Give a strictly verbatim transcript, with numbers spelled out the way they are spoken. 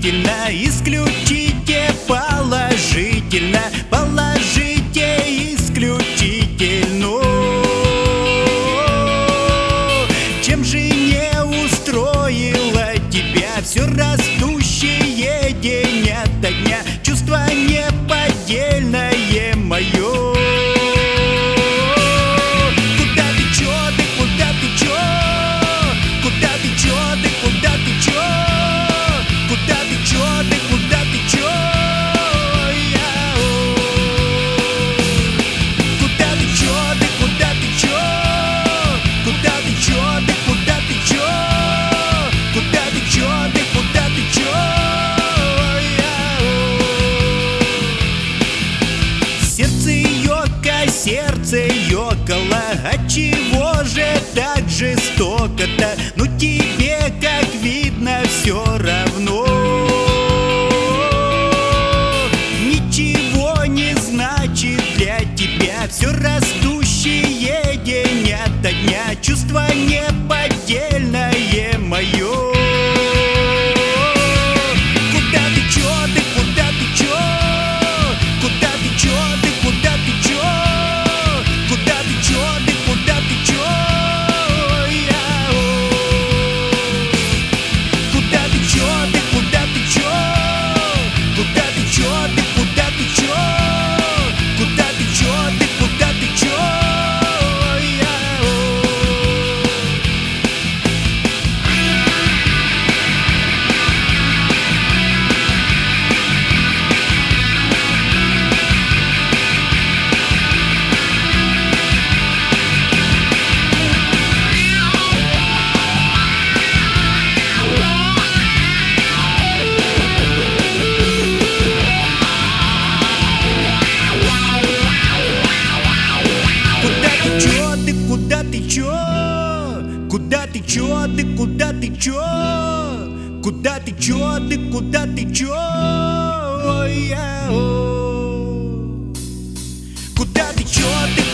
положительно, исключите положительно, положите исключительно. Чем же не устроило тебя все растущее день ото дня чувство неподдельное мое? Куда ты чё, ты куда ты чё? Куда ты чё, ты куда ты чё? Куда ты чё, ты куда ты чё? Я-о. Куда ты чё, ты куда ты чё? Куда ты чё, ты куда ты чё? Куда ты чё, ты куда ты чё? Я-о. Сердце ёка, сердце ёкало, отчего же так жестоко-то? Ну тебе, как видно, все равно. Ничего не значит для тебя все растущее день ото дня чувство неподдельное мое. Куда ты чё, ты куда ты чё? Куда ты чё, ты куда ты чё? Куда ты чё, ты куда ты чё? Я-о. Куда ты чё, ты куда ты чё? Куда ты чё, ты куда ты чё? Куда ты чё, ты куда ты чё? Я-о. Куда ты чё? Куда ты чё? Ты куда ты чё? Куда ты чё? Ты куда ты чё? Я-о. Куда ты чё? Ты